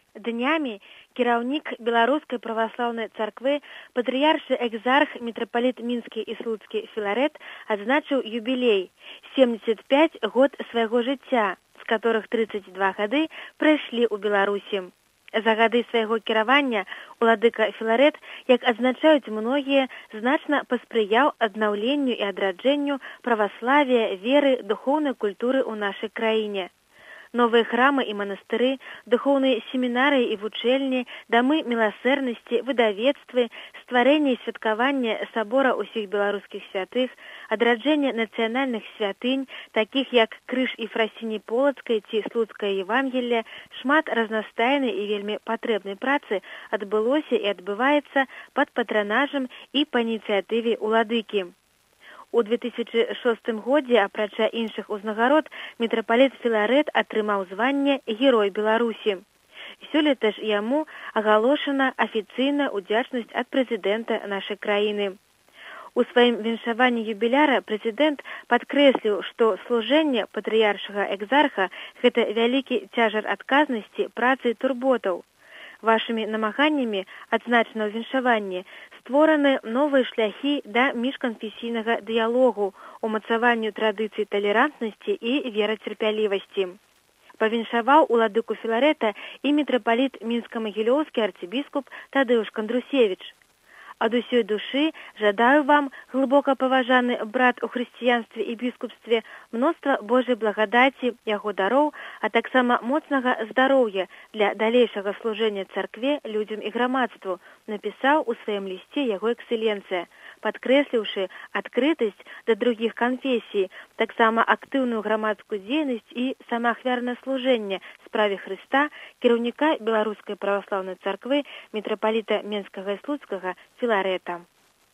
Днямі кіраўнік Беларускай праваслаўнай царквы, патрыяршы экзарх мітрапаліт мінскі і слуцкі Філарэт адзначыў юбілей – 75 год свайго жыцця, з которых 32 гады прайшлі ў Беларусі. За гады свайго кіравання уладыка Філарэт, як адзначаюць многія, значна паспрыяў аднаўленню і адраджэнню праваславія, веры, духоўнай культуры ў нашай краіне. Новыя храмы і манастыры, духоўныя семінарыі і вучэльні, дамы міласэрнасці, выдавецтвы, стварэнне і святкаванне сабора ўсіх беларускіх святых, адраджэнне нацыянальных святынь, такіх як крыж Ефрасіні Полацкай ці слуцкае Евангелле, шмат разнастайнай і вельмі патрэбнай працы адбылося і адбываецца пад патранажам і па ініцыятыве уладыкі. У 2006 годзе, апрача іншых узнагарод, мітрапаліт Філарэт атрымаў званне Герой Беларусі. Сёлета ж яму агалошана афіцыйная ўдзячнасць ад прэзідэнта нашай краіны. У сваім віншаванні юбіляра прэзідэнт падкрэсліў, што служэнне патрыяршага экзарха – гэта вялікі цяжар адказнасці, працы і турботаў. Вашымі намаганнямі, адзначана ў віншаванні, створаны новыя шляхі да міжканфесійнага дыялогу, умацаванню традыцый талерантнасці і верацярпялівасці. Павіншаваў уладыку Філарэта і мітрапаліт мінска-магілёўскі арцыбіскуп Тадeusz Кандрусевіч. Ад усёй душы жадаю вам, глыбока паважаны брат у хрысціянстве і біскупстве, мноства Божай благадаці, яго дароў, а таксама моцнага здароўя для далейшага служэння царкве, людзям і грамадству, напісаў у сваім лісце яго эксцэленцыя, падкрэсліўшы адкрытасць да другіх канфесій, таксама актыўную грамадскую дзейнасць і самаахвярнае служэнне справе Хрыста кіраўніка Беларускай праваслаўнай царквы мітрапаліта Менскага і Слуцкага Філарэта.